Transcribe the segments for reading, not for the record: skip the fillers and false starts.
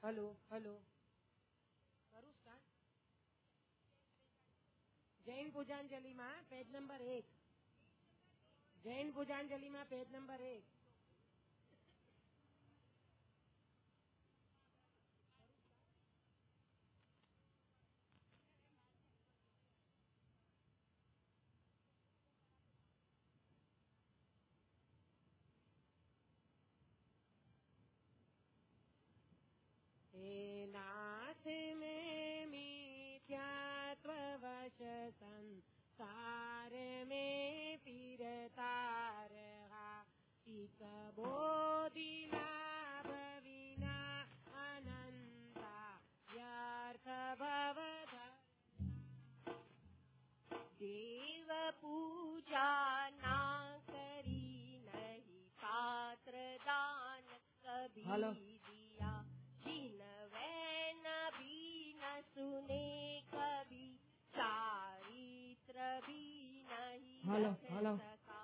Hello करूँ start. Jain पूजांजलि में page number 1। Jain पूजांजलि में पेज नंबर 1। हे नाथ में मिथ्यात्ववश संसार में फिरता रहा, एक बोधि लाभ विना अनंता व्यर्थ भवधर्मा। देव पूजा ना करी नहीं पात्र दान कभी दिया, जिनवे नबी न सुने कभी चारित्र भी नहीं रख सका।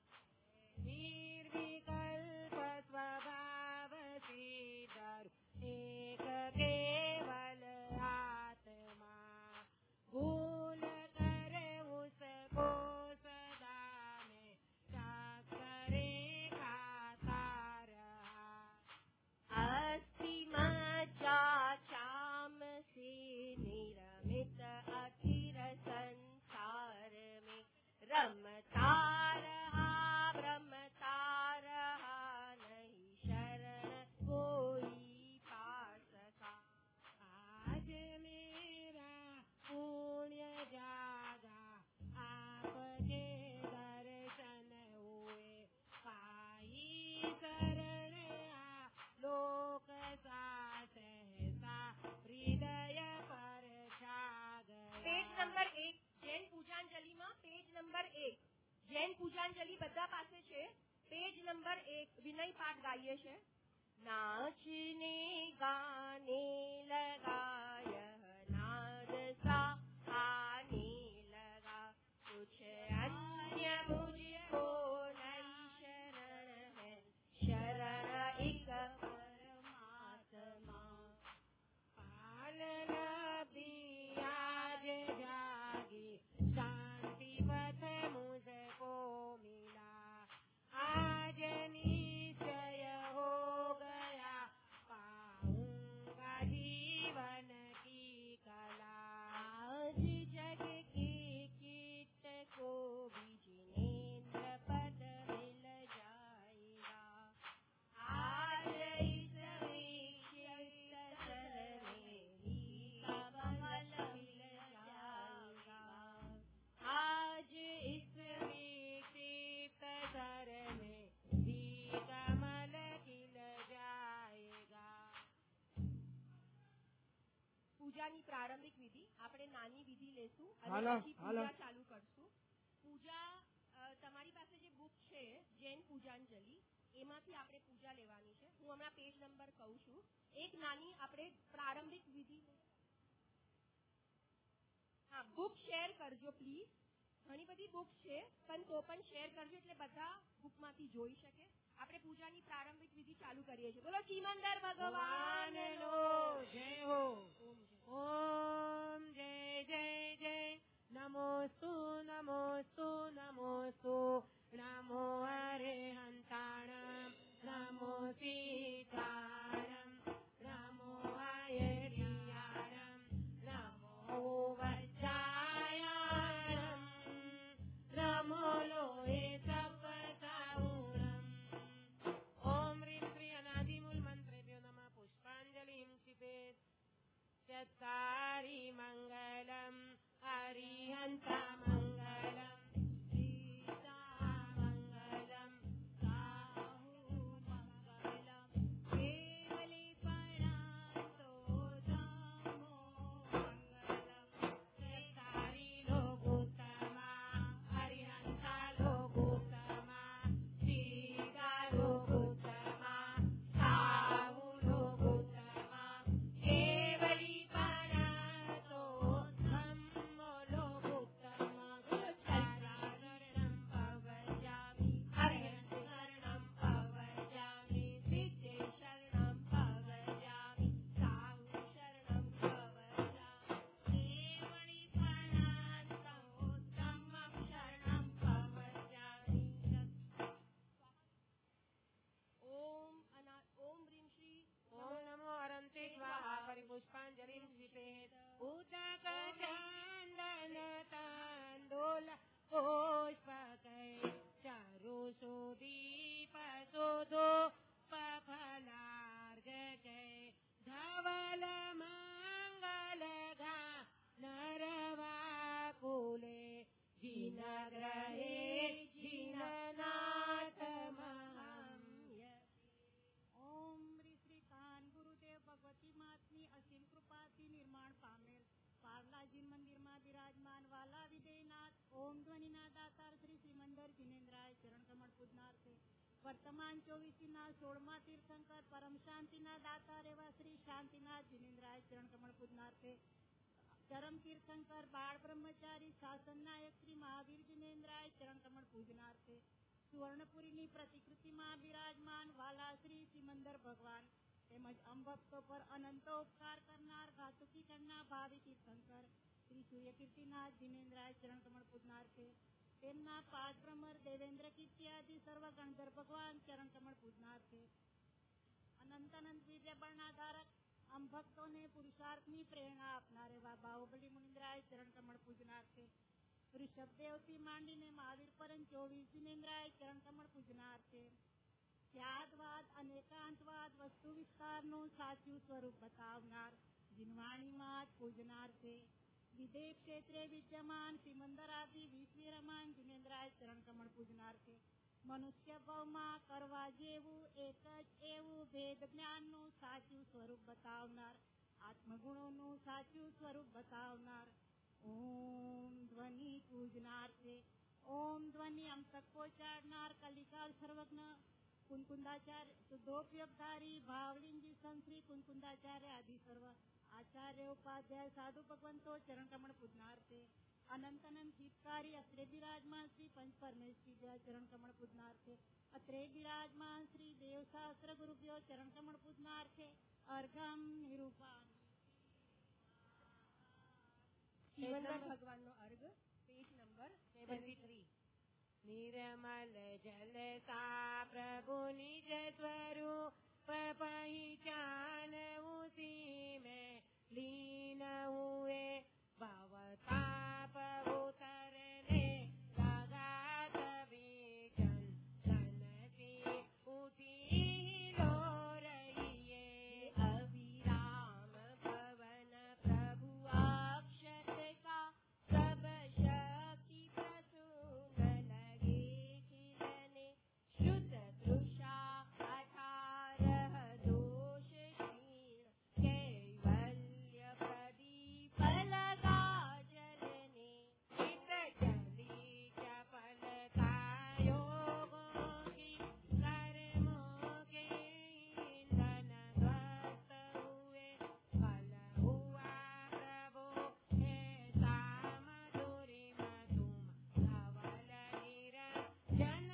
निर्विकल्प स्वभाव श्रीधर एक केवल आत्मा, भूल कर उसको सदा में चक्करे खाता रहा। अस्थि मज्जा चाम से निरमित अखिर संसार में रमता रहा नहीं शरण कोई पा सका। आज मेरा पुण्य जागा आपके दर्शन हुए, पाई शरण लोक सा सहसा हृदय पर छा गया। पेज नंबर 1 जैन पूजांजलि में पेज नंबर 1 जैन पूजांजलि बधा पासे छे। पेज नंबर 1 विनय पाठ गाइए छे। नाचने गाने लगा यह नाद सा आने लगा, कुछ अन्य मुझको नहीं शरण है, शरण एक परमात्मा। पालन भी आज जागे शांति पथ मुझको मिला, आज निश्चय हो गया पाऊंगा जीवन की कला। आज जग के कीट को भी जिनेंद्र पद मिल जाएगा, आज इस विक्षिप्त में ही कमल मिल जाएगा, आज इस विक्षिप्त सर में भी कमल खिल जाएगा। પૂજાની પ્રારંભિક વિધિ આપણે નાની વિધિ લેશું અને પછી પૂજા ચાલુ કરશું। પૂજા તમારી પાસે જે બુક છે જૈન પૂજાંજલિ એમાંથી આપણે પૂજા લેવાની છે। હું હમણાં પેજ નંબર કહું છું। એક નાની આપણે પ્રારંભિક વિધિ बुक शेर करजो प्लीज। घणी बधी बुक्स छे पण तो पण शेर करजो એટલે બધા બુકમાંથી જોઈ શકે। આપણે પૂજાની પ્રારંભિક વિધિ ચાલુ કરીએ છીએ। બોલો ચીમંદર ભગવાનનો જય हो। ओम जय जय जय नमोस्तु नमोस्तु नमोस्तु, नमो अरिहंताणं नमो सीताणं नमो आयर्याणं नमो वज्रायाणं नमो लोहे सपताऊणम्। ओम ह्रीं श्री अनादिमूल मंत्रेभ्यो नमः। पुष्पांजलिं क्षिपेत्। चत्वारि मंगलम् अरिहन्ता मंगलम् सीता मंगलम् साहू उदक चंदन तांदूल पुष्पकै चारु सुदीप सुधो फलार्घकै धवल मंगल घा नरवाकुले जिनग्रहे जिननाथ ओम श्री कान गुरुदेव भगवती मातनी असीम कृपाથી નિર્માણ પામેલ પાર્લાજી મંદિરમાં બિરાજમાન વાલા વિજયનાથ ઓમ ધ્વનિના દાતાર શ્રી શ્રીમંદર જીનેન્દ્રાય ચરણ કમળ પૂજનાર છે. વર્તમાન 24ના 16મા તીર્થંકર પરમ શાંતિના દાતાર એવા શ્રી શાંતિનાથ જીનેન્દ્રાય ચરણ કમળ પૂજનાર છે. ચરમ તીર્થંકર બાળ બ્રહ્મચારી શાસન નાયક શ્રી મહાવીર જીનેન્દ્રાય ચરણ કમળ પૂજનાર છે. સુવર્ણપુરીની પ્રતિકૃતિમાં બિરાજમાન વાલા શ્રી સિમંદર ભગવાન તેમજ અંભક્તો પર અનંતો ઉપકાર કરનાર ઘાતુકી કરના ભાવિ તીર્થંકર શ્રી સૂર્યકીર્તિનાથ જીનેન્દ્રાય ચરણ કમળ પૂજનાર છે. તેમના પાંચ ભ્રમર દેવેન્દ્ર કીર્તિયાદિ સર્વ ગણધર ભગવાન ચરણ કમળ પૂજનાર છે. અનંત અનંત વીર્ય બળનાધારક અંભક્તોને પુરુષાર્થની પ્રેરણા આપનાર એવા બાહુબલી મુનિન્દ્રાય ચરણ કમળ પૂજનાર છે. ઋષભદેવથી માંડીને મહાવીર પરમ 24 જીનેન્દ્રાય ચરણ કમળ પૂજનાર છે. ત્યાગવાદ અનેકાંતવાદ વસ્તુ વિસ્તારનું સાચું સ્વરૂપ બતાવનાર જીનવાણીમાં જ પૂજનાર છે. વિદેહ ક્ષેત્રે વિદ્યમાન સિમંદરાદી વિશ્વીરમાન જીનેન્દ્રાય ચરણ કમળ પૂજનાર છે. મનુષ્ય ભાવમાં કરવા જેવું એક જ એવું ભેદ જ્ઞાનનું સાચું સ્વરૂપ બતાવનાર આત્મગુણોનું સાચું સ્વરૂપ બતાવનાર ઓમ ધ્વનિ પૂજનાર છે. ઓમ ધ્વનિ અમ તક પહોંચાડનાર કલિકાલ સર્વજ્ઞ कुंकुंदाचार्य शुद्धोपयोगधारी भावलिंगी संश्री कुंकुंदाचार्य आदि सर्व आचार्य उपाध्याय साधु भगवंतो चरण कमल पूजनार थे. अनंत अनंत हितकारी अत्रे विराजमान श्री पंच परमेश्वरी जय चरण कमल पूजनार थे. अत्रे विराजमान श्री देव शास्त्र गुरुभ्यो चरण कमल पूजनार थे. अर्घम निरूपान સિમંદર ભગવાનનો અર્ઘ પેજ નંબર 73. निर्मल जल सा प्रभु निज स्वरूप पहिचान उसी में लीन हुए भवताप उतरने लगा तभी चंदन की उठी लो रहिए अविराम पवन प्रभु अक्षत का सब शक्ति प्रसून तृषा 18 दोष क्षीण कैवल्य प्रदीप लगा जलने चित चली चपल योगों की कर्मों के ईंधन ध्वस्त हुए फल हुआ प्रभु ऐसा मधुरी मधुम धवल निरंजन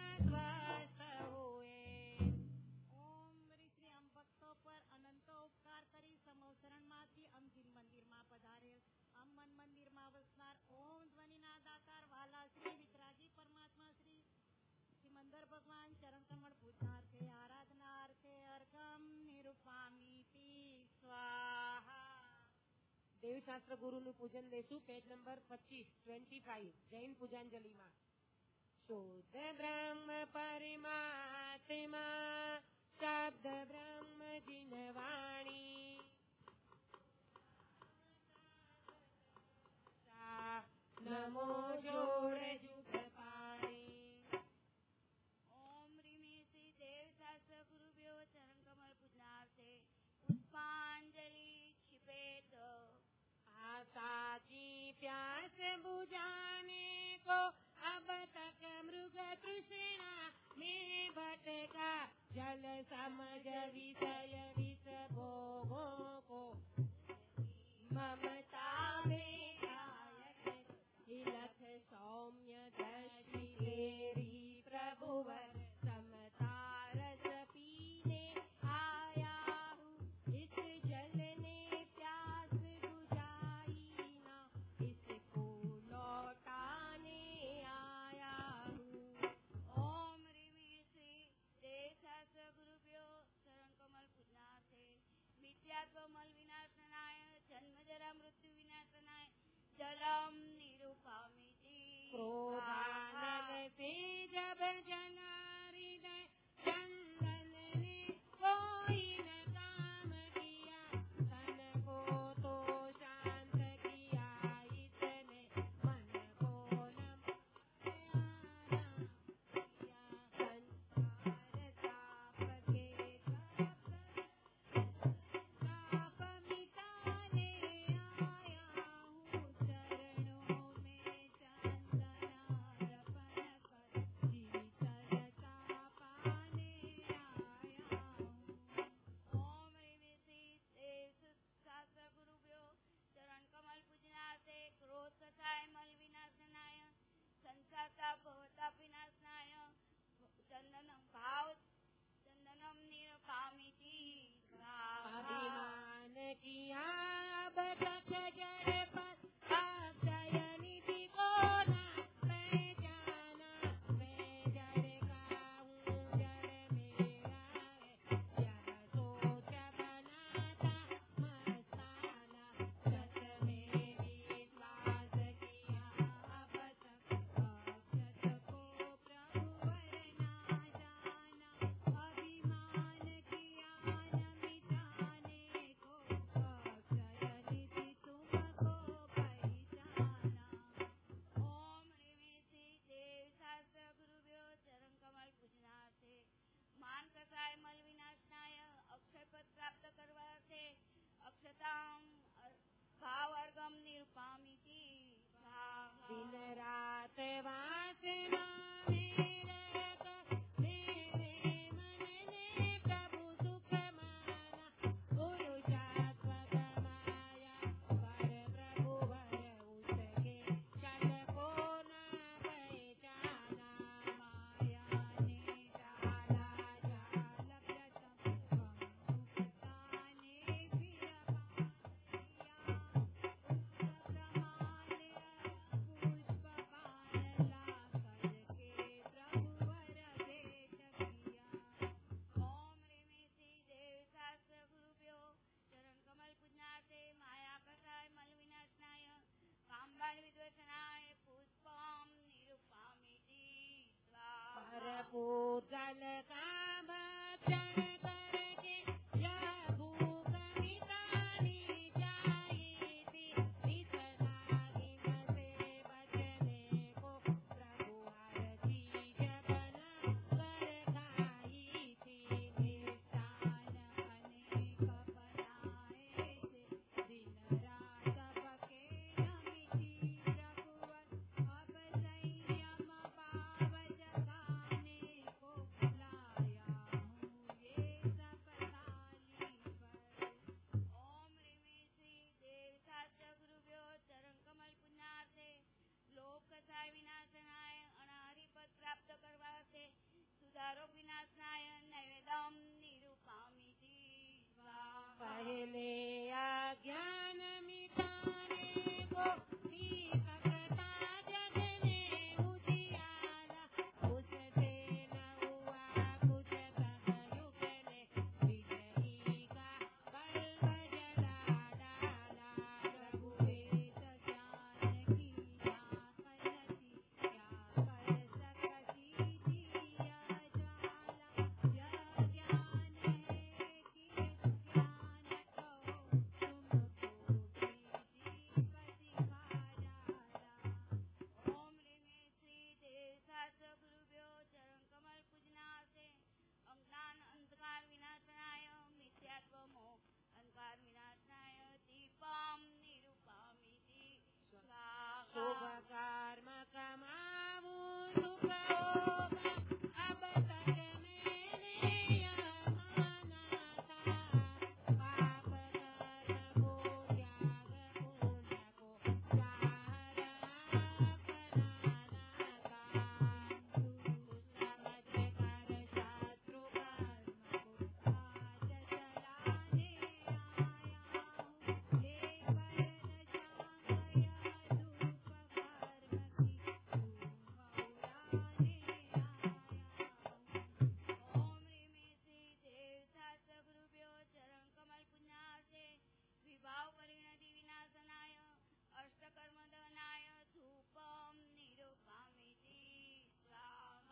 ભક્તો પર અનંતો ઉપકાર કરી સમવસરણમાંથી અમજીન મંદિરમાં પધારેલ અમ મન મંદિરમાં વસનાર ઓમ ધ્વનિના દાતાર વાલા શ્રી વિતરાગી પરમાત્મા શ્રી સિમંદર ભગવાન ચરણ કમળ પૂજનાર છે. આરાધના અર્થે અર્ઘમ નિરૂપામી સ્વાહા. દેવશાસ્ત્ર ગુરુનું પૂજન લેશું. પેજ નંબર 25 જૈન પૂજાંજલિમાં શુદ્ધ બ્રહ્મ પરમાત્મા शब्द ब्रह्म जिनवाणी नमो जोड़ जुग पाणी. ओम ह्रीं श्री देव शास्त्र गुरुभ्यो चरण कमल पूजनार से पुष्पांजलि छिपे दो. आशा की प्यास बुझाने को अब तक मृग तृष्णा में भटका जल समझ विषय विष भोगों को ममता में हिलक सौम्य दृष्टि तेरी प्रभुवर समता रस पीने आया हूँ. इस जल ने प्यास बुझाई ना इसको लौटाने आया हूँ. ओम ह्रीं श्री देव शास्त्र गुरुभ्यो चरण कमल पूजनार से मिथ्यात्व मल विनाशनाय जन्म जरा मृत्यु विनाश जलम निरूपामिति क्रोधानल से जब जना हृदय चंदन ने कोई न काम किया तन को तो शांत किया इसने मन को न प्यारा किया संसार ताप के ताप मिटाने आया हूँ चरणों में चंदन अर्पण कर शीतलता पाने आया हूँ। ओम ह्रीं देव शास्त्र गुरुभ्यो चरण कमल पूजनार्थे क्रोध कषाय मल विनाशनाय संसार भवताप विनाशनाय चंदनम निरूपामिति अभिमान किया अब तक जड़ पर अक्षय निधि को न पहचाना मैं जड़ का हूँ जड़ मेरा है यह सोच बनाता मस्ताना सत में विश्वास किया अब तक अक्षत को प्रभुवर ना जाना अभिमान किया न मिटाने को अक्षय निधि तुमको पहचाना। ओम ह्रीं देव शास्त्र गुरुभ्यो चरण कमल पूजनार्थे मान कषाय मल विनाशनाय अक्षय पद प्राप्त करवार्थे अक्षताम भावर्गम निरूपामिति दिन रात वासना में रहकर मेरे मन ने प्रभु सुख माना गुरु शाश्वत माया पर प्रभु वर उसके चल को न पहचाना माया ने डाला जाल प्रथम मुक्ता ने फिर पाया पुष्प बाण ला करके प्रभुवर भेंट किया। ओम ह्रीं देव शास्त्र गुरुभ्यो चरण कमल पूजनार्थे माया कषाय मल विनाशनाय काम्बाण विद्वसनाय पुष्पम निरूपामिति पर पूजल का भक्षण करके यह भूख मिटानी चाहिए थी इस नागिन से बचने को प्रभु हर चीज बना कर खाई थी निष्ठान अनेक बनाए थे दिन रात बके न मिटी प्रभुवर अब संयम पाव जगाने को लाया हूँ ये सब ताली पर। ओम ह्रीं देव शास्त्र गुरुभ्यो चरण कमल पूजनार्थे लोक कषाय विनाशनाय अनाहरि पद प्राप्त करवार्थे सुधारोग विनाशनाय नैवेदम निरूपामिति पहले अज्ञान मिटाने को दीपकता जग में उजियारा उससे न हुआ कुछ तब युग ने बिजली का बल्ब जला डाला प्रभु वेद ज्ञान की आँख नथी क्या कर सकती दिया जाला यह ज्ञान है कि ज्ञान कहो तुमको कीजिपति खा जाला। ओम ह्रीं देव शास्त्र गुरुभ्यो चरण कमल पूजनार्थे अज्ञान अंधकार विनाशनाय मिथ्यात्व मोह अंधकार विनाशनाय दीपम निरूपामिति शुभ कर्म कमाऊं सुख होगा अब तक मैंने यह माना था पाप कर्म को त्याग पुण्य को चाह रहा अपनाना था समझ कर शत्रु कर्म को आज चलाने आया हूँ लेकर न शांग यह धूप कर्म की धूम उड़ाने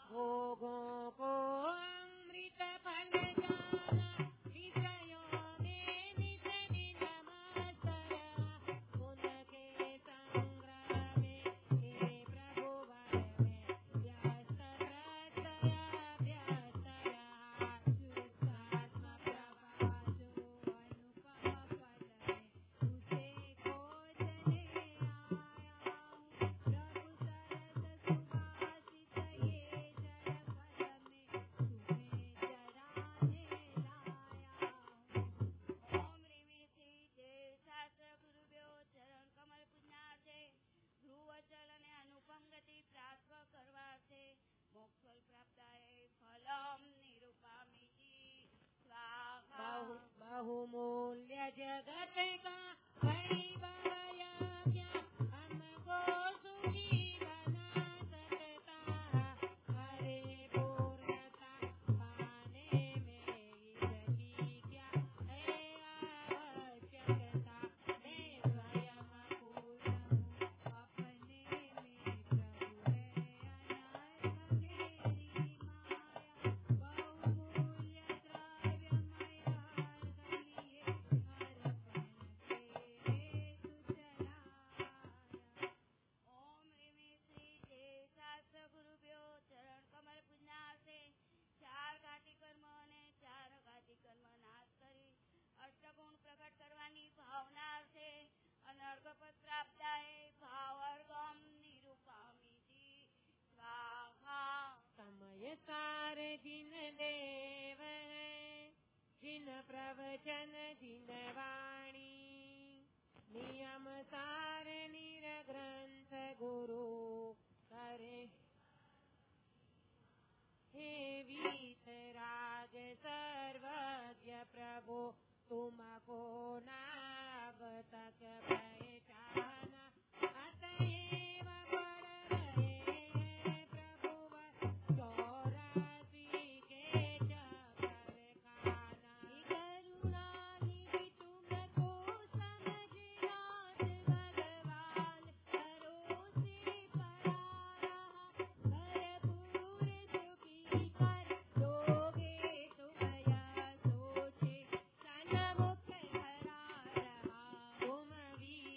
भोगों को अमृत फल जाना, विषयों में नित दिन मातरा, उनके संग्रह में हे प्रभु वर में व्यस्त प्रसया व्यस्त रहा, शुद्धात्मा प्रभाजो अनुपम फल में उसे खोजने आया हूँ, प्रभु सरस सुभाषित ये जड़ फल में तुम्हें चराने लाया हूँ। ओम ह्रीं श्री जय शास्त्र गुरुभ्यो चरण कमल પૂજનાર્થે ધ્રુવ ચલ અને અનુપમ ગતિ પ્રાપ્ત કરવા છે મોક્ષ ફલ પ્રાપ્તાય ફલમ નિરૂપામીજી સ્વાહા बहुमूल्य जगत का परिवार क्या हमको सुखी बना सकता, हरे पूर्णता पाने में इसकी क्या है आवश्यकता, मैं स्वयं पूर्ण हूँ अपने में, प्रभु है अनर्थ मेरी माया, बहुमूल्य द्रव्य मया लिए अर्पण के हेतु चलाया। ઓમ ह्रीं श्री जय શાસ્ત્ર ગુરુભ્યો ચરણ કમલ પૂજનાર્થે ચાર ઘાતી કર્મ અને ચાર ઘાતી કર્મ નાશ કરી અષ્ટગુણ પ્રગટ કરવાની ભાવનાર્થે અનર્ઘપદ પ્રાપ્તાય ભાવર્ગમ નિરૂપામીજી સ્વાહા समय सार जिन देव है, जिन प्रवचन जिन वाणी, नियम सार निरग्रंथ गुरु करे, हे वीतराग सर्वज्ञ प्रभु तुमको नाभ तक पहचाना, अतएव पर रहे हैं प्रभु 84 के चक्कर खाना, करुणा निधि तुमको समझनाथ भगवान भरोसे पड़ा रहा, भरपूर सुखी कर दोगे तुम यह सोचे, सन्मुख धरा रहा तुम भी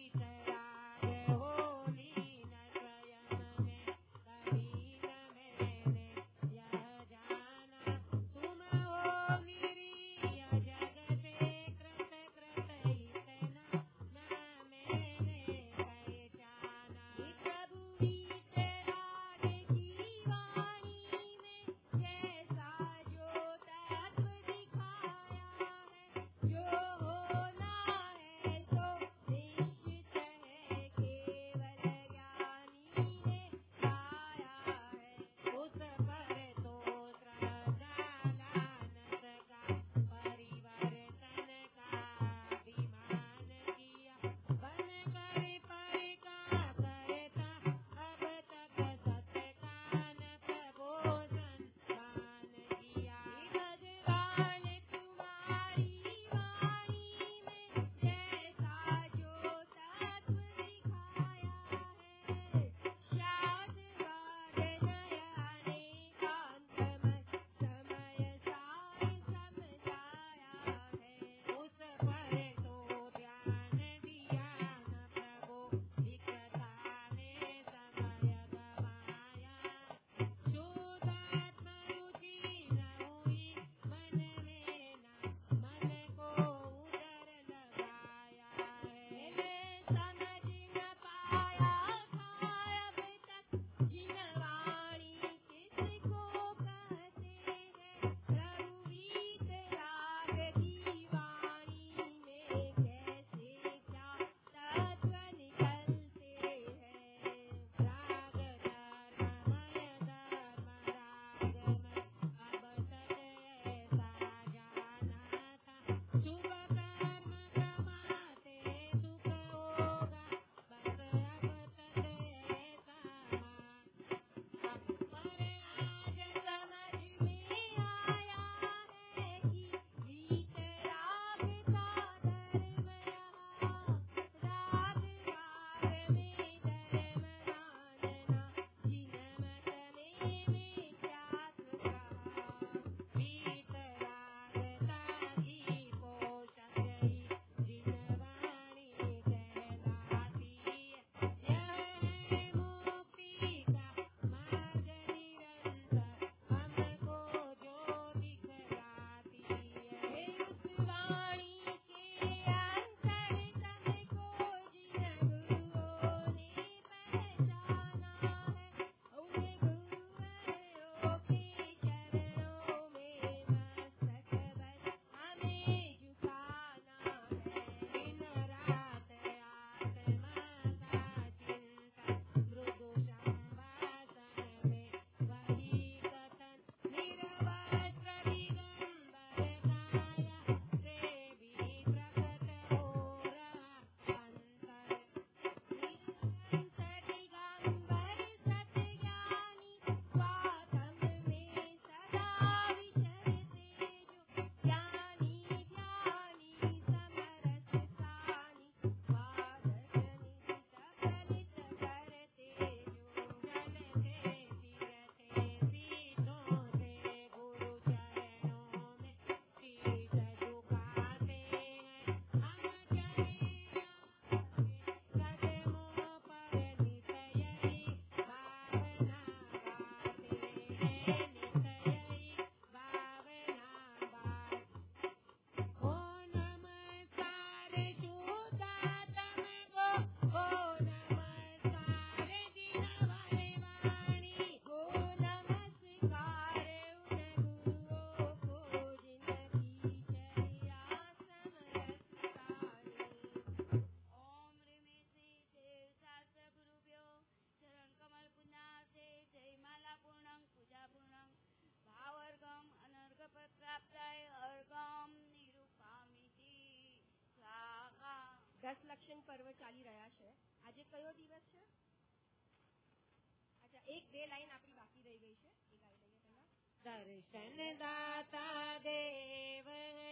દર્શન પર્વ ચાલી રહ્યા છે. આજે કયો દિવસ છે? અચ્છા, 1-2 લાઈન આપણી બાકી રહી ગઈ છે, એ ગાઈ લઈએ પહેલા. દર્શન દાતા દેવ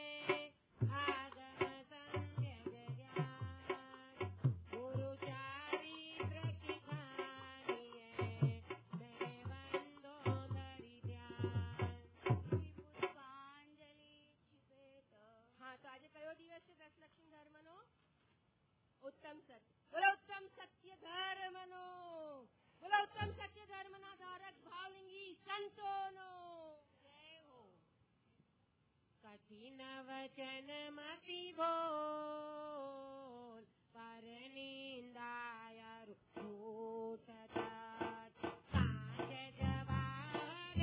આગમ સંધ્ય જ્ઞાન ગુરુ ચારિત્ર કી ખાનીએ મેરે વંદો ધરી ધ્યાન પુષ્પાંજલિ છિપેત. હા, તો આજે કયો દિવસ છે દશલક્ષ્મી ધર્મનો? ઉત્તમ સત્ય. બોલો ઉત્તમ સત્ય ધર્મનો. બોલો ઉત્તમ સત્ય ધર્મના ધારક ભાવલિંગી સંતોનો જય હો. કઠિન વચન મતી બોલ પર નિંદાયા રૂઠ તત કાજ જવાહર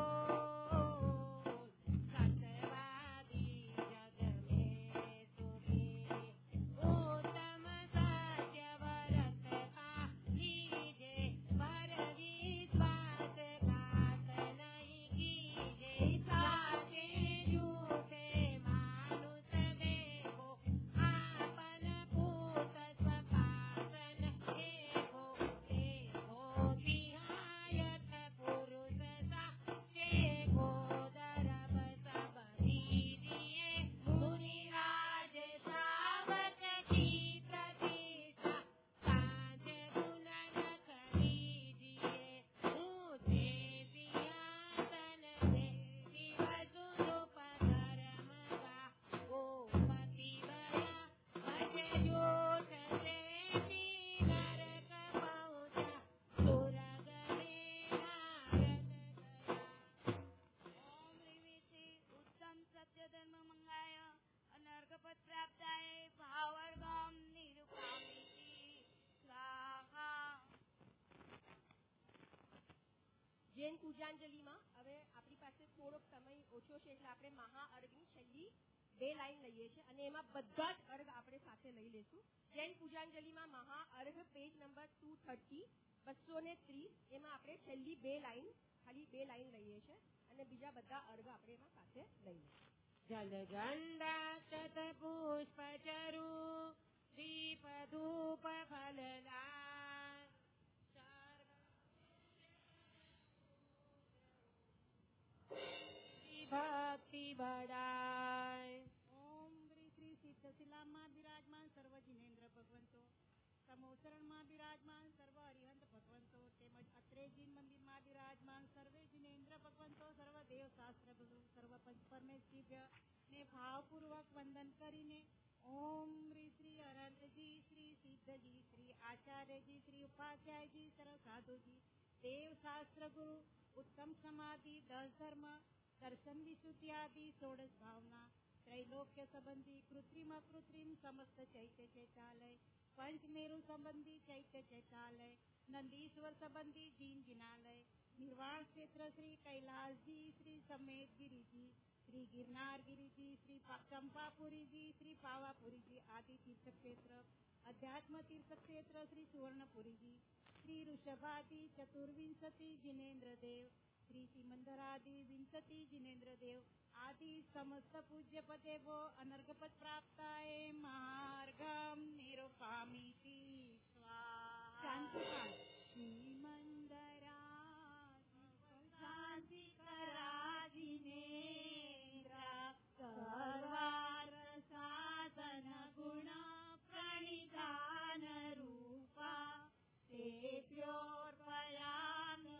ખોલ સતવાદી જગ મેં સુખી ઉત્તમ સત્ય વરત કા લીજે પર વિશ્વાસ ઘાત નહીં કીજે સાચે झूठे मानुष देखो आपन पूत स्वपासन देखो देखो विहायत पुरुष सा देखो दरब सब दीजिए मुनिराज शावक की प्रतिष्ठा साज गुण रख लीजिए ऊंचे सिंहासन दे शिव धर्म का गोपति बया भज जोश से नरक पहुँचा स्वर्ग में नारद गया. ઓમ રીવિથી ઉત્તમ સત્ય ધર્મ મંગાય અનર્ઘપદ પ્રાપ્તાય ભાવર્ગમ નિરૂપામિતિ સ્વાહા. જૈન પૂજાંજલિમાં હવે આપણી પાસે થોડોક સમય ઓછો છે, એટલે આપણે મહાઅર્ઘની છેલ્લી 2 લાઈન લઈએ છીએ અને એમાં બધા જ અર્ઘ આપણે સાથે લઈ લેશું. જૈન પૂજાંજલિમાં મહાઅર્ઘ પેજ નંબર 230, 230, એમાં આપણે છેલ્લી 2 લાઈન, ખાલી 2 લાઈન લઈએ છીએ અને બીજા બધા અર્ઘ આપણે એમાં સાથે લઈ લઈએ. जल गंगा शत पुष्प चरु दीप धूप फलदार भक्ति बढ़ाए. ઓમ શ્રી શ્રી સિદ્ધશિલામાં બિરાજમાન સર્વ જિનેન્દ્ર ભગવંતો, સમોસરણમાં બિરાજમાન સર્વ હરિહંત ભગવંતો તેમજ અત્રેજીન મંદિરમાં બિરાજમાન સર્વે જિનેન્દ્ર ભગવંતો, સર્વ દેવ શાસ્ત્ર ગુરુ, સર્વ પંચ પરમેશ્વર ને ભાવપૂર્વક વંદન કરીને ઓમ શ્રી અનંતજી, શ્રી સિદ્ધજી, શ્રી આચાર્યજી, શ્રી ઉપાધ્યાયજી, સર્વ સાધુજી, દેવ શાસ્ત્ર ગુરુ, उत्तम समाधि, 10 धर्म, दर्शन विशुद्धि आदि 16 भावना, त्रैलोक्य संबंधी कृत्रिम अकृत्रिम समस्त चैत्य चैतालय, पंचमेरु संबंधी चैत्य चैतालय, नंदीश्वर संबंधी जीन जिनालय, निर्वाण क्षेत्र श्री कैलाश जी, श्री समेत गिरी जी, श्री गिरनार गिरी जी, श्री चंपापुरी जी, श्री पावापुरी जी आदि तीर्थ क्षेत्र, अध्यात्म तीर्थ क्षेत्र श्री सुवर्णपुरी जी, श्री ऋषभादि चतुर्विंशति जिनेन्द्र देव, श्री सिमंदरादि विंशति जिनेन्द्र देव आदि समस्त पूज्य पते वो अनर्घपद प्राप्ताय मार्गम निरूपामिति स्वाहा. शांतिकाल. श्रीमंदरा शांति करा जिनेन्द्र सर्वार साधन गुण प्रणिधान रूपा तेभ्योर्पयामि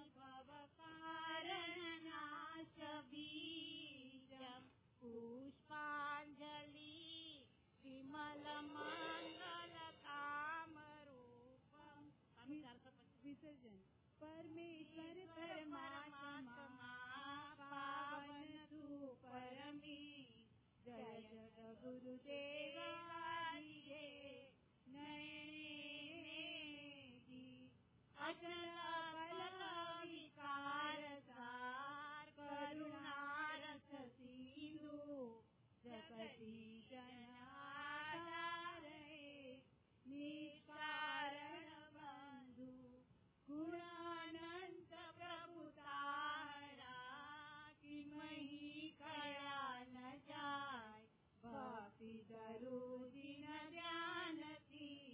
भवकारणनाश बीजं पुष्पाञ्जलि विमल मंगल कामरूपं. विसर्जन. परमेश्वर परमात्मा पावन तू परमेश, जय जग गुरुदेव आदिये नयने अचल बल विकार सार करुणारस सिंधु जगती जनाधारे निष्कारण बंधु गुणानंत प्रभु तारा कि मही कया न जाय भक्ति दरु दिन ध्यान की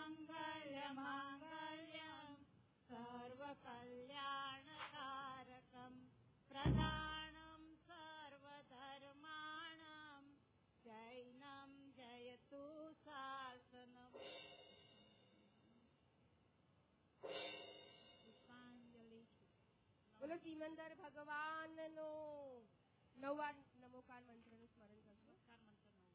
सर्वमङ्गलमाङ्गल्यं सर्वकल्याणकारकं प्रधानं सर्वधर्माणां जैनं जयतु शासनम्। पुष्पांजलि। બોલો ચીમંદર ભગવાનનો. 9 વાર નમોકાર મંત્રનું સ્મરણ કરશો. नमस्कार मंत्र नववा।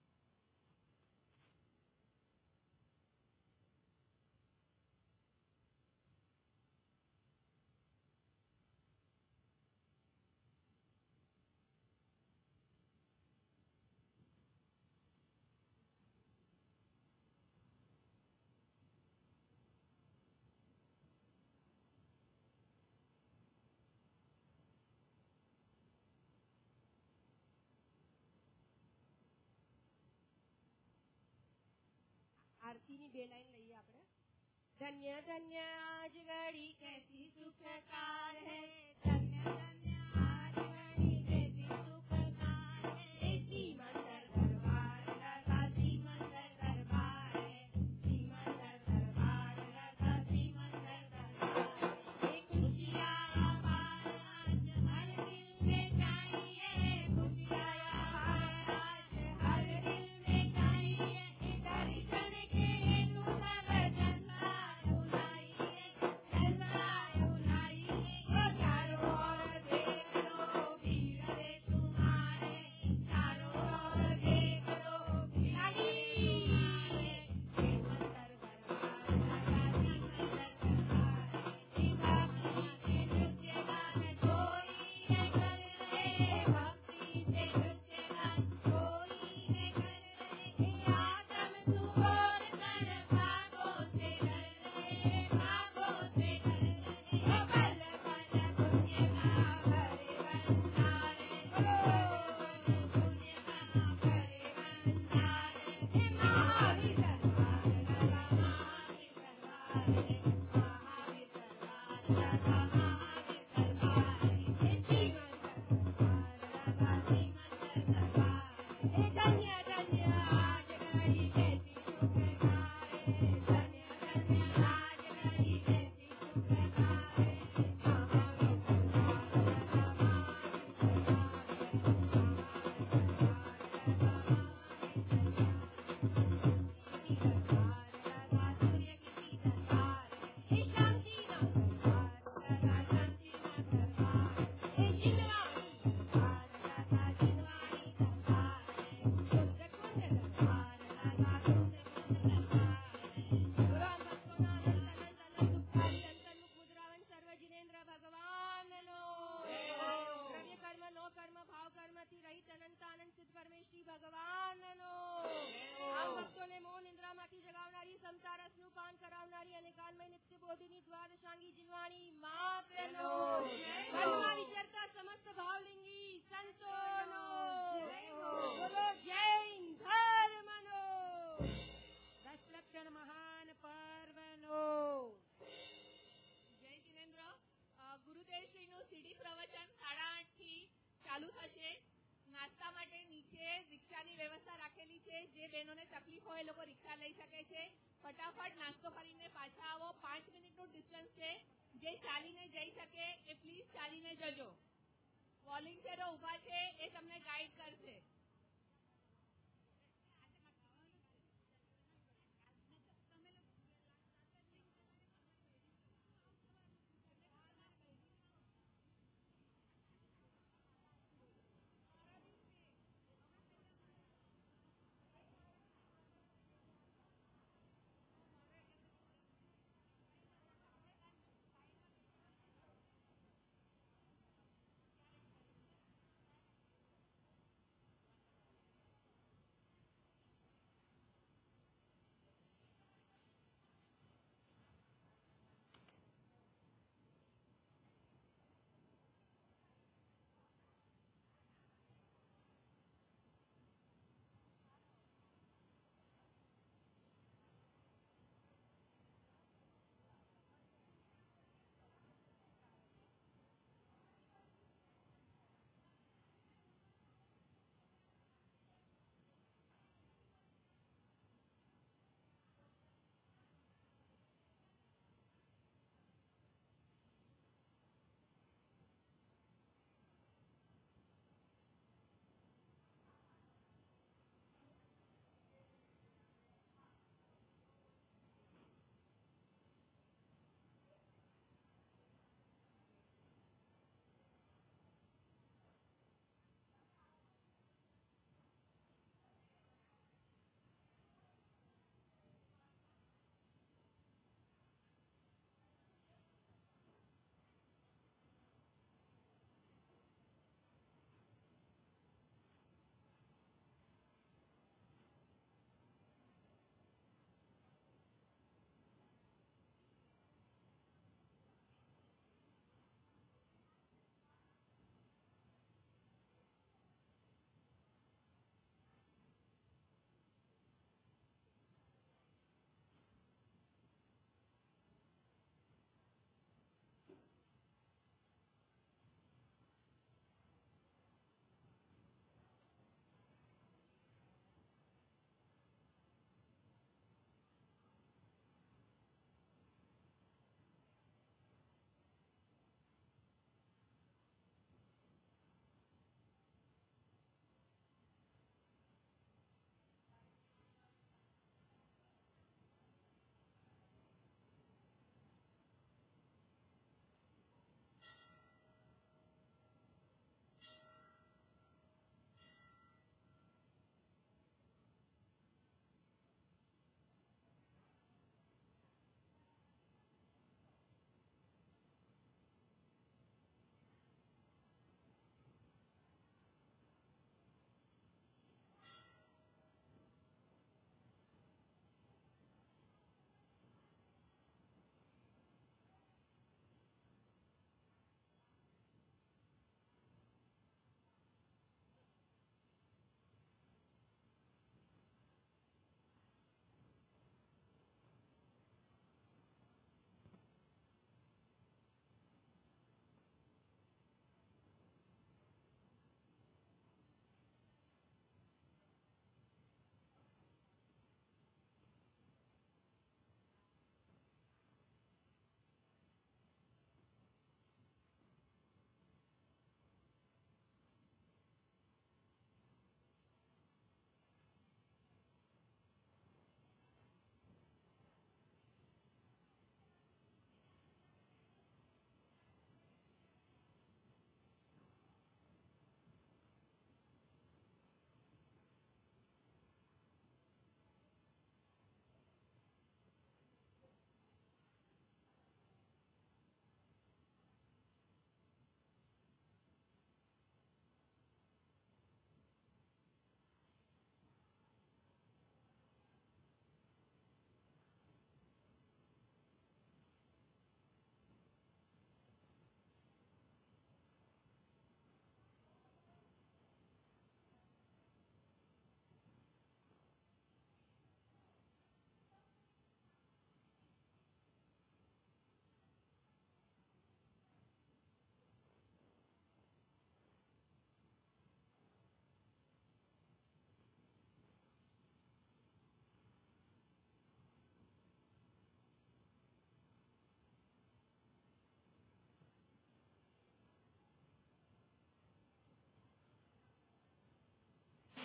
આરતીની 2 લાઈન લઈએ આપણે. ધન્ય ધન્ય આજ ઘડી कैसी सुखकार है, धन्य धन्य आज घड़ी कैसी सुखकार है, सीमंदर दरबार लगा सीमंदर दरबार है, सीमंदर दरबार लगा सीमंदर दरबार है, खुशियाँ आज हर दिल में चाहिए, खुशियाँ आज हर दिल में चाहिए, दर्शन के हेतु सब जन्मा बुलाइए, जन्मा बुलाइए, वो चारों ओर देख लो भीड़ रे तुम्हारे, चारों ओर देख लो भीड़ रे तुम्हारे, सीमंदर दरबार लगा सीमंदर दरबार है, भक्ति से नृत्य गान कोई है कर रहे, भक्ति से नृत्य गान कोई है कर रहे, आदम सुबोर कर भागों से डर रहे, भागों से डर रहे, पल पल पुण्य का भरे भंडारे, पुण्य का भरे भंडारे, महावीर दरबार लगा महावीर दरबार है, महावीर दरबार लगा महावीर दरबार है, सीमंदर दरबार लगा सीमंदर दरबार है, धन्य धन्य आज घड़ी कैसी सुखकार है, धन्य धन्य आज घड़ी कैसी सुखकार है, महावीर दरबार लगा महावीर दरबार लगा सूर्य की दरबार है, शांति दरबार लगा शांति दरबार है, जिनवाणी दरबार लगा जिनवाणी दरबार है, कुंज कुंज दरबार लगा कुंज कुंज दरबार है, गुरु भक्तों अनंत अनंत दुखारी अंतन मुख मुद्रावन सर्व जिनेन्द्र भगवान नो, द्रव्य कर्म नो कर्म भाव कर्म થી રહિત અનંત આનંદ સિદ્ધ પરમેશ્વરી ભગવાન નો. આ ભક્તોને મોહ નિંદ્રામાંથી જગાવનારી, સમતા રસનું પાન કરાવનારી અને કાલમય નિત્ય બોધિની દ્વાદશાંગી જીવવાણી માતનો, કર્મમાં વિચરતા સમસ્ત ભાવલિંગી સંતોનો, બોલો જૈન ધર્મનો. 10 લક્ષણ મહાન પર્વનો. જય જિનેન્દ્ર. ગુરુદેવશ્રીનું સીડી પ્રવચન 8:30 થી ચાલુ થશે. નાસ્તા માટે નીચે રિક્ષાની વ્યવસ્થા રાખેલી છે. જે બહેનોને તકલીફ હોય એ લોકો રિક્ષા લઈ શકે છે. ફટાફટ નાસ્તો કરીને પાછા આવો. 5 મિનિટનું ડિસ્ટન્સ છે. જે ચાલીને જઈ શકે એ પ્લીઝ ચાલીને જજો. વોલેન્ટિયરો ઊભા છે એ તમને ગાઈડ કરશે.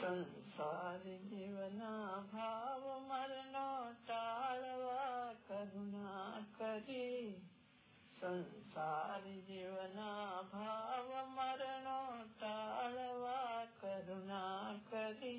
સંસાર જીવના ભાવ મરનો ટાળવા કરુણા કરી. સંસાર જીવના ભાવ મરનો ટાળવા કરુણા કરી.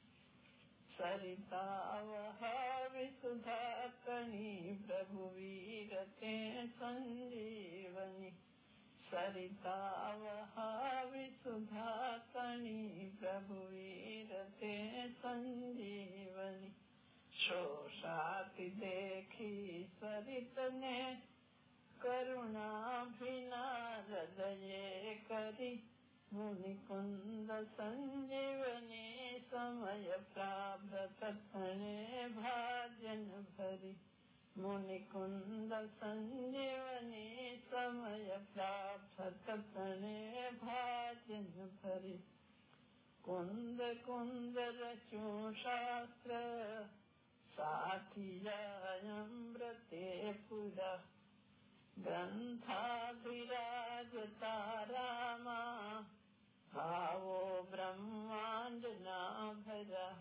સરિતા વહાવી સુધા કણી પ્રભુ વીર તે સંજીવની. સરિતા વહાવી સુધા કણી પ્રભુ વીર તે સંજીવની. શોષાતી દેખી સરિતને કરુણા ભીના હૃદયે કરી. મુનિકુંદ સંજીવની સમય પ્રાપ્ત તણે ભાજન ભરી. મુનિકુંદ સંજીવની સમય પ્રાપ્ત તણે ભાજન ભરી. કુંદ કુંદ રચું શાસ્ત્ર સાથિયામૃતે પુરા. ગ્રંથાધિરાજ તારામાં ભાવો બ્રહ્માંડના ભરા.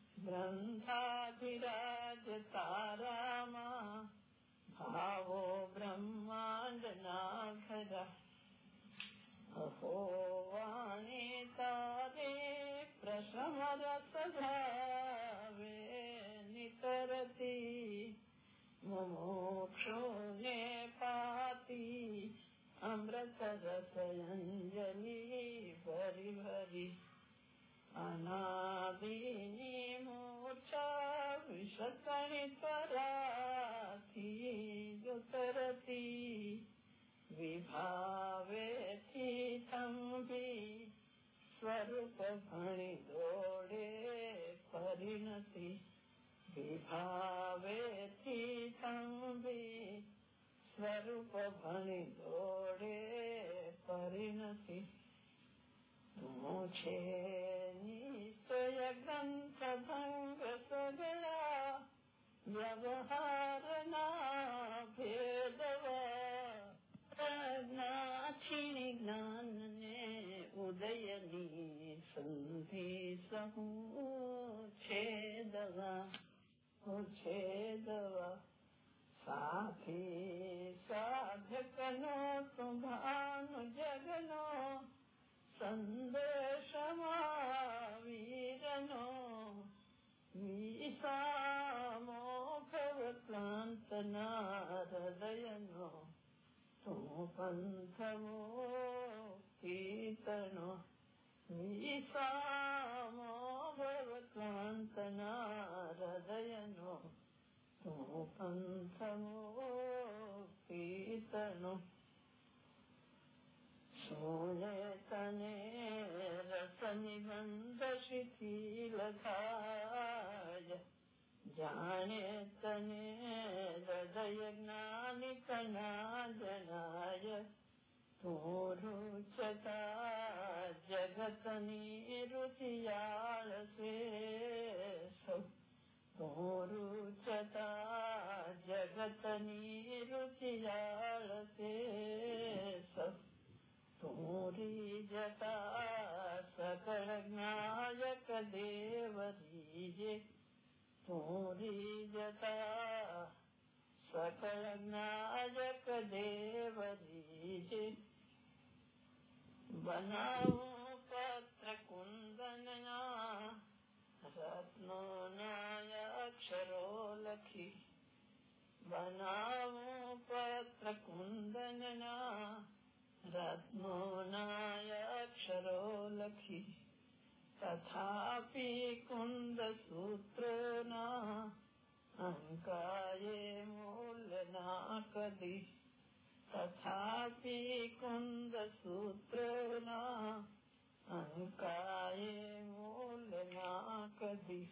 ગ્રંથાધિરાજ તારામાં ભાવો બ્રહ્માંડના ભરા. અહો વાણી તારે પ્રસમ રસ ભાવે નિતરતી. મુમુક્ષુને પાતી અમૃત રસ અંજલિ ભરી ભરી. અનાદિની મૂર્છા વિષકણી પરાથી જુતરતી. વિભાવેથી થંભી સ્વરૂપ ભણી દોડે પરિણતિ. વિભાવેથી થંભી સ્વરૂપ ભણી દોડે પરિણતિ. તું છે નિશ્ચય ગ્રંથ ભંગ સગળા વ્યવહારના ભેદવા. પ્રજ્ઞાથી જ્ઞાનને ઉદયની સંધિ સહુ છેદવા. છેદવા સાથી સાધકનો શુભાનુ જગનો સંદેશમાં વીરનો. વિસામો ભવક્લાંતના હૃદયનો. તું પંથમો કીર્તનો. વિસામો ભવક્લાંતના હૃદયનો. તું પંથમો કીર્તનો. સોને તને રસ નિબંધ શિથિલ થાય. જાણે તને હૃદય જ્ઞાનિકના જનાય. તું રૂચતા જગતની રુચિયાળ શ્રેષ્ઠ. તું રૂચતા જગતની રુચિયાળ શ્રેષ્ઠ. તું રીજતા સકળ જ્ઞાયક દેવ રીજે. તું રીજતા સકળ જ્ઞાયક દેવ રીજે. બનાવું પત્ર કુંદનના રત્નોના અક્ષરો લખી. બનાવું પત્ર કુંદનના રત્નોના અક્ષરો લખી. તથાપી કુંદ સૂત્રના અંકાએ મૂલ ના કદી. તથાપી કુંદ સૂત્રના અંકાએ મૂલ ના કદી.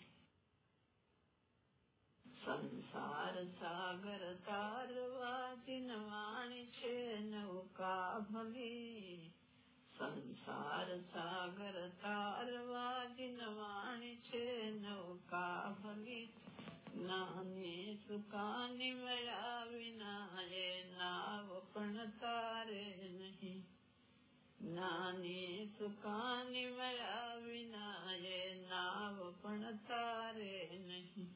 સંસાર સાગર તારવા ચિનવાણી છે નૌકા ભલી. સંસાર સાગર તારવા ચિનવાણી છે નૌકા ભલી. નાની સુકાની મળ્યા વિના એ નાવ પણ તારે નહીં. નાની સુકાની મળ્યા વિના એ નાવ પણ તારે નહીં.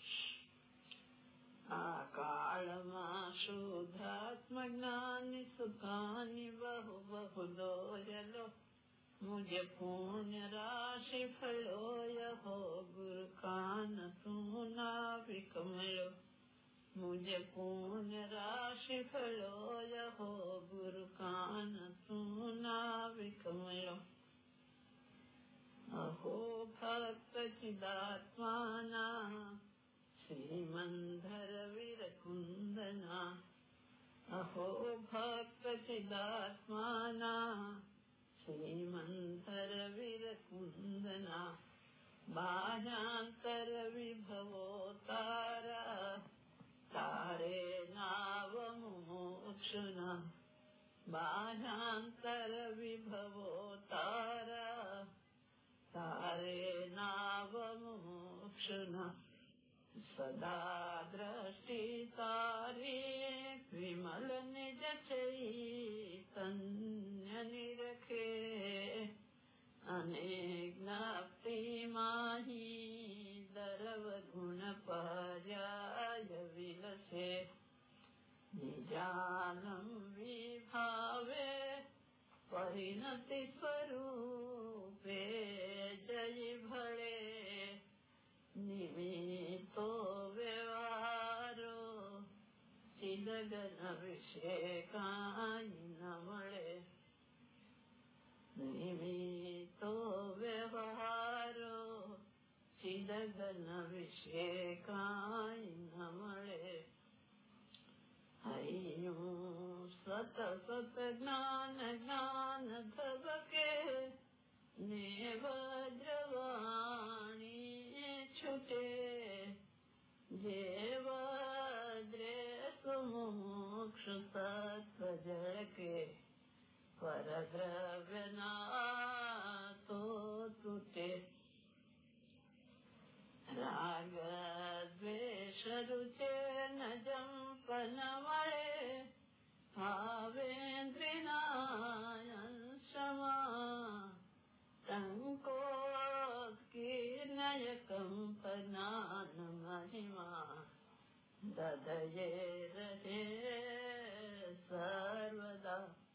આ કાળમાં શુદ્ધાત્મ જ્ઞાની સુખાની બહુ બહુ દોયલો. मुझे पुण्य राशि फलो यहो गुरु कान तू नाविक मिलो. मुझे पुण्य राशि फलो यहो गुरु कान तू नाविक मिलो. अहो भक्त चिदात्माना श्रीमंधर वीर कुंदना. अहो भक्त चिदात्माना श्रीमंधर वीर कुंदना. बाह्यांतर विभवो तारा तारे नाव मुमुक्षुना. बाह्यांतर विभवो तारा तारे नाव मुमुक्षुना. सदा दृष्टि तारी विमल निज चैतन्य निरखे. अनेक ज्ञाप्ति माही दरव गुण पर्याय विलसे. निजानं विभावे परिणति स्वरूपे जय भळे. निमित्तो व्यवहारो चिदगन विषेकाई न मळे. निमित्तो व्यवहारो चिदगन विषेकाई न मळे. हरिओं सत सत ज्ञान ज्ञान धबके ने वज्रवाणी छुटे. जे वज्रे सुमुक्ष सत्व जड़ के पर द्रव्य ना तो टूटे. राग द्वेष रुचे न जंपन मळे. भावेन्द्रिना क्षमा टंकोत्कीर्णय कंपनान महिमा. ददये रहे सर्वदा.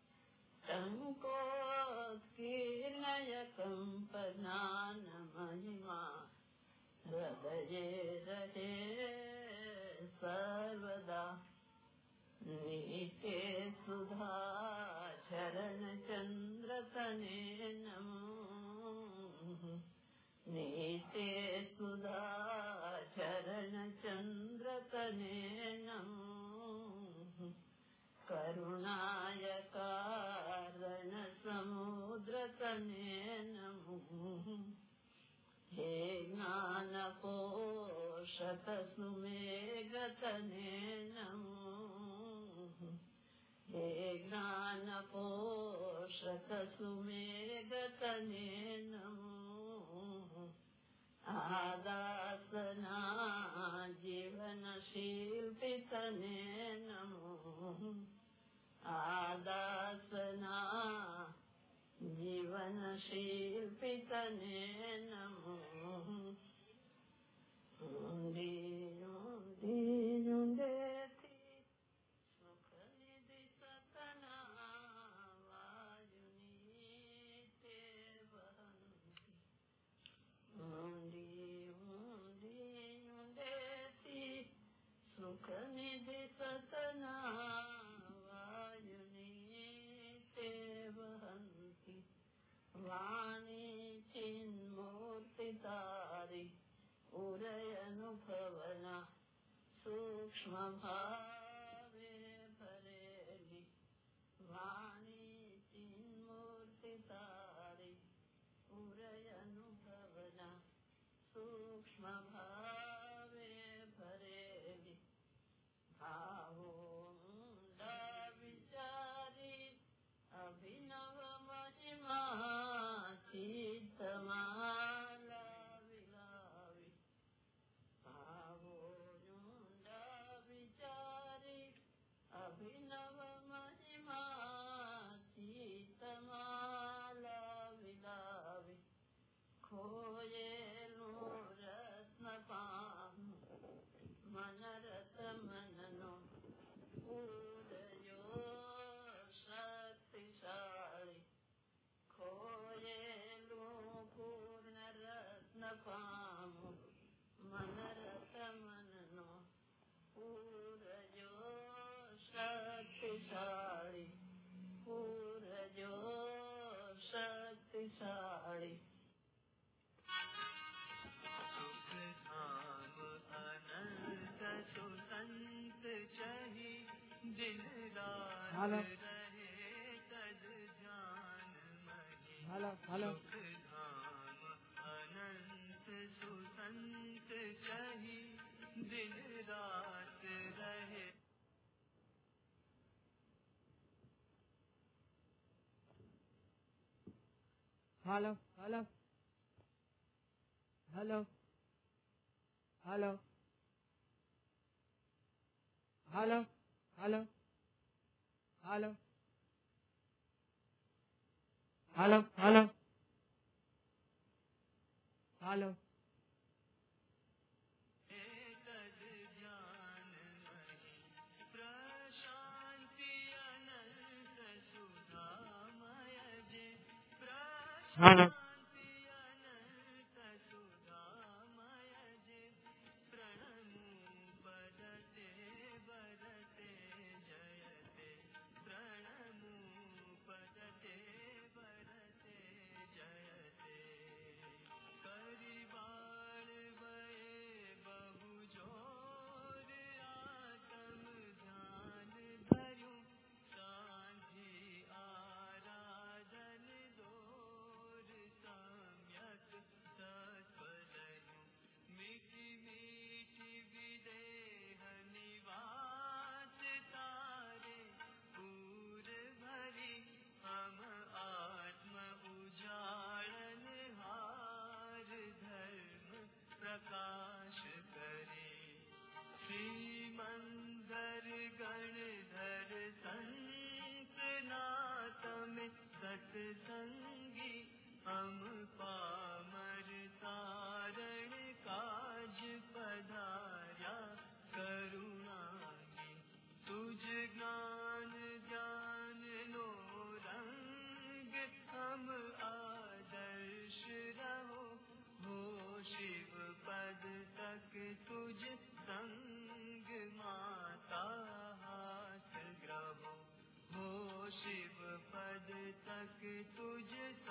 टंकोत्कीर्णय कंपनान महिमा. हृदये रहे सर्वदा. नीते सुधा चरण चंद्र तने नमो. नीते सुधा चरण चंद्र तने नमो. करुणाय कारण समुद्र तने नमो. हे ज्ञान पोषक सुमेघ तने नमो. हे ज्ञान पोषक सुमेघ तने नमो. आदासना जीवन शिल्पी तने नमो. आदासना जीवन शिल्पी तने नमो. ऊंडी ऊंडी ऊंडेथी सुख निधि सतना वायुनी ते वहंती. ऊंडी ऊंडी ऊंडेथी सुख निधि सतना वायुनी ते वहंती. वाणी चिन्मूर्ति तारी उरय अनुभवना. सूक्ष्म भावे भरेली. वाणी चिन्मूर्ति तारी उरय अनुभवना. सूक्ष्म भावे भरेली. भावो मुंडा विचारी अभिनव महिमा चित्तमाला विलावी. भावो मुंडा विचारी अभिनव महिमा चित्तमाला विलावी. खोये लो पामो मन रत मन नो पूरजो शक्तिशाली पूरजो शक्तिशाली सुख धाम अनंत सुसंत चही दिन रात रहे तद ध्यान मही सुख धाम अनंत सुसंत चही दिन रात रहे hello hello hello hello hello hello hello hello hello hello तद ध्यान मही प्रशांति अनंत सुधामय जे हेलो प्रशांति अनंत सुधामय जे प्रणमु पदते वरते जयते प्रणमु पदते वरते जयते करिबाण भये बहु जोर आत्म ध्यान धर्यु सांझी आराधन दोर सम्यक सत्पदनु मीठी मीठी विदेह निवास तारे पूर भरी हम आत्म उजाड़न हार धर्म प्रकाश करे श्रीमंदर गणधर संत नातम सत्संगी हम पामर तारण काज पधारा करुणागी तुझ ज्ञान ज्ञान नो रंग हम आदर्श रहो हो शिव पद तक तुझ संग माता हाथ ग्रहो हो शिव पद तक तुझ